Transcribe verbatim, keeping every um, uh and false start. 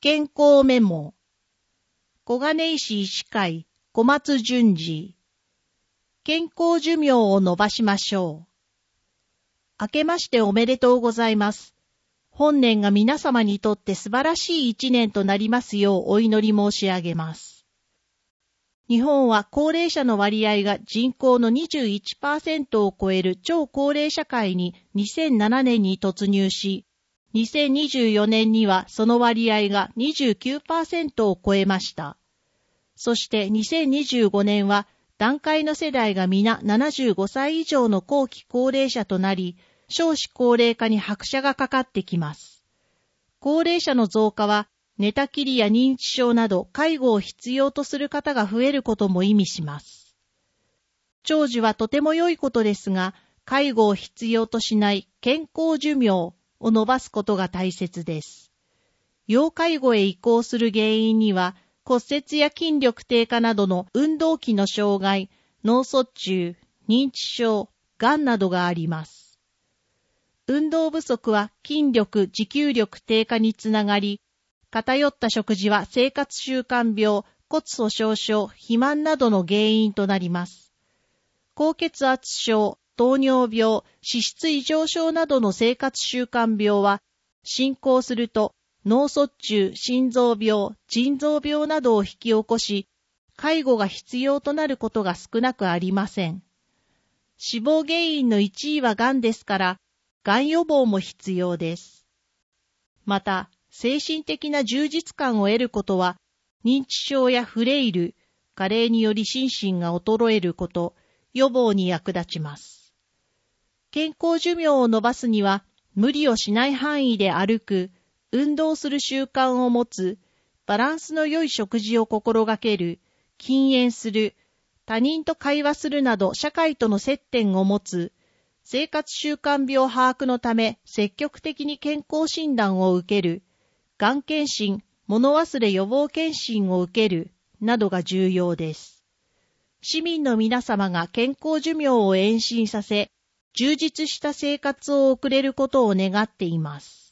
健康メモ。小金井市医師会小松淳二。健康寿命を伸ばしましょう。明けましておめでとうございます。本年が皆様にとって素晴らしい一年となりますようお祈り申し上げます。日本は高齢者の割合が人口の にじゅういちパーセント を超える超高齢社会ににせんななねんに突入し、にせんにじゅうよねんにはその割合が にじゅうきゅうパーセント を超えました。そしてにせんにじゅうごねんは団塊の世代が皆ななじゅうごさい以上の後期高齢者となり、少子高齢化に拍車がかかってきます。高齢者の増加は、寝たきりや認知症など介護を必要とする方が増えることも意味します。長寿はとても良いことですが、介護を必要としない健康寿命を伸ばすことが大切です。要介護へ移行する原因には、骨折や筋力低下などの運動器の障害、脳卒中、認知症、がんなどがあります。運動不足は筋力、持久力低下につながり、偏った食事は生活習慣病、骨粗鬆症、肥満などの原因となります。高血圧症、糖尿病、脂質異常症などの生活習慣病は、進行すると脳卒中、心臓病、腎臓病などを引き起こし、介護が必要となることが少なくありません。死亡原因のいちいはがんですから、がん予防も必要です。また、精神的な充実感を得ることは、認知症やフレイル、加齢により心身が衰えること、予防に役立ちます。健康寿命を伸ばすには、無理をしない範囲で歩く、運動する習慣を持つ、バランスの良い食事を心がける、禁煙する、他人と会話するなど社会との接点を持つ、生活習慣病把握のため積極的に健康診断を受ける、がん検診、物忘れ予防検診を受ける、などが重要です。市民の皆様が健康寿命を延伸させ、充実した生活を送れることを願っています。